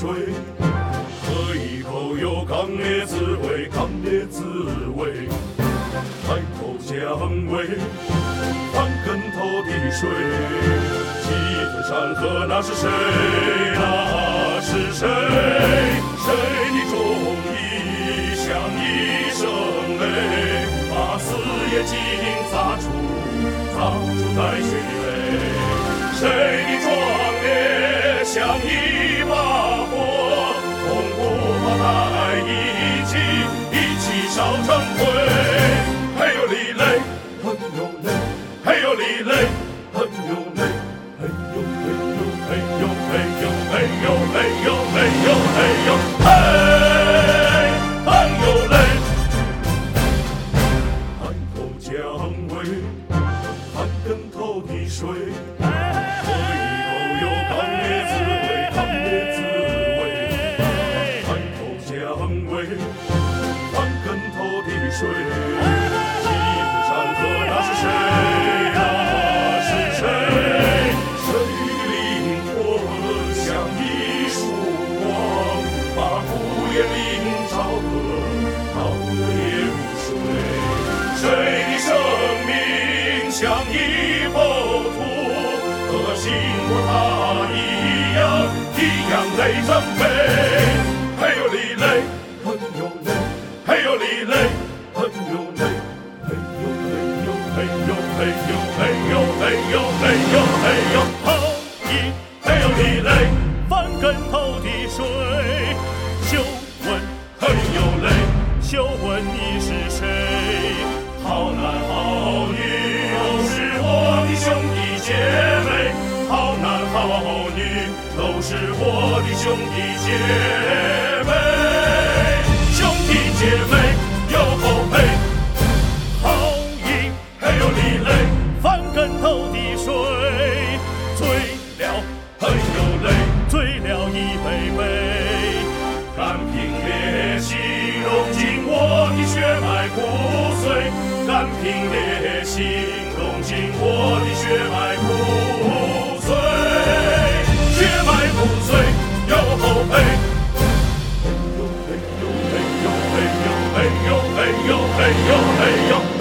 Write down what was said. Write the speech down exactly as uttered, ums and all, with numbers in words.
水，喝一口有刚烈滋味，刚烈滋味，抬头将尾，翻跟头的水，几吞山河那是谁？那是谁？谁的忠义像一声雷，把四眼睛砸出，砸出带血泪。谁的壮烈像一把火，红布把它一起一起烧成灰。嘿呦哩嘞，嘿呦嘞，嘿呦哩嘞，嘿呦嘞，嘿呦嘿呦嘿呦嘿呦嘿呦嘿呦嘿呦嘿呦嘿，嘿呦嘞，抬头将尾，翻跟头的水。翻跟头的水，几吞山河那是谁？那是谁？谁灵魂像一束光，把孤雁领照得照得也如水。谁的生命像一幅图，和心过它一样一样泪成杯。嘿呦哩嘞，嘿呦嘞，嘿呦哩嘞，嘿呦嘞，嘿呦嘿呦嘿呦嘿呦嘿呦嘿呦嘿呦嘿呦， 好一嘿呦哩嘞， 翻跟头的水，休问嘿呦嘞， 休问你是谁？ 好男好女都是我的兄弟姐妹，好男好女都是我的兄弟姐妹。姐妹有后辈， 好一嘿呦哩嘞， 翻跟头的水，醉了嘿呦嘞， 醉了一杯杯， 甘凭烈性融进我的血脉骨髓，甘凭烈性融进我的血脉骨髓，血脉骨髓有后辈。嘿呦嘿呦嘿呦嘿呦嘿呦嘿呦嘿呦。